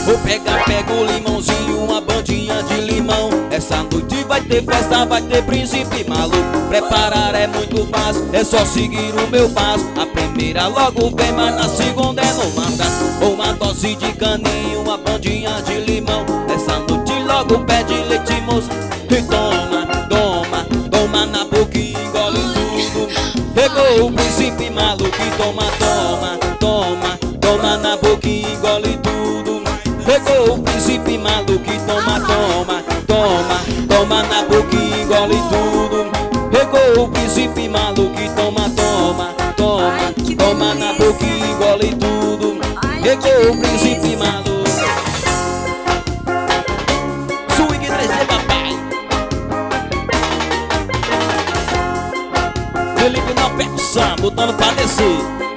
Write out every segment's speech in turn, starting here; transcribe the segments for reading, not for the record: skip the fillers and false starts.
Vou pegar, pega o limãozinho, uma bandinha de limão. Essa noite vai ter festa, vai ter príncipe maluco. Preparar é muito fácil, é só seguir o meu passo. A primeira logo vem, mas na segunda é no mandato. Uma dose de caninho, uma bandinha de limão. Essa noite logo pede leite moço. E toma, toma, toma na boca e engole tudo. Pegou o príncipe maluco e toma, toma, toma, toma na boca e engole tudo. Pegou o príncipe maluco e toma, toma, toma, toma na boca e engole tudo. Pegou o príncipe maluco e toma, toma, toma, toma na boca e engole tudo. Pegou o príncipe maluco. Swing 3D, papai. Felipe na percussão, botando pra descer.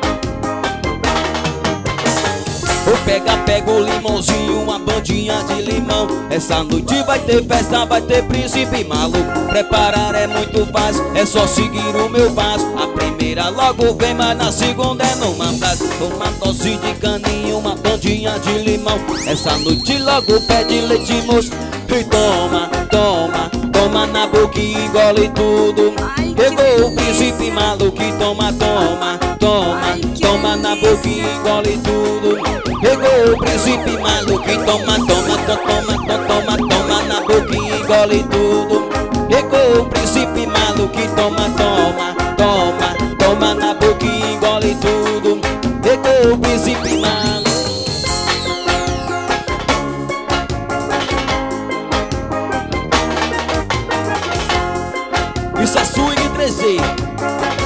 Vou pegar, pega o limãozinho, uma bandinha de limão. Essa noite vai ter festa, vai ter príncipe maluco. Preparar é muito fácil, é só seguir o meu passo. A primeira logo vem, mas na segunda é no mandato. Uma dose de caninho, uma bandinha de limão. Essa noite logo pede leite moço. E toma, toma, toma na boca e engole tudo. Pegou o príncipe maluco e toma, toma, toma, toma na boca e engole tudo. Pegou o príncipe maluco e toma, toma, toma, toma, toma na boca e engole tudo. Pegou o príncipe maluco e toma, toma, toma, toma na boca e engole tudo. Pegou o príncipe maluco. Isso é swing 3D.